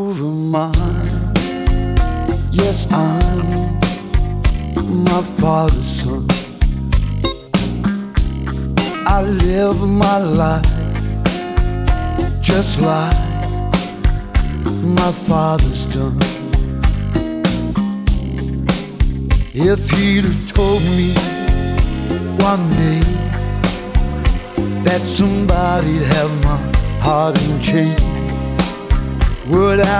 over mine. Yes, I'm my father's son. I live my life just like my father's done. If he'd have told me one day that somebody'd have my heart in chains, would I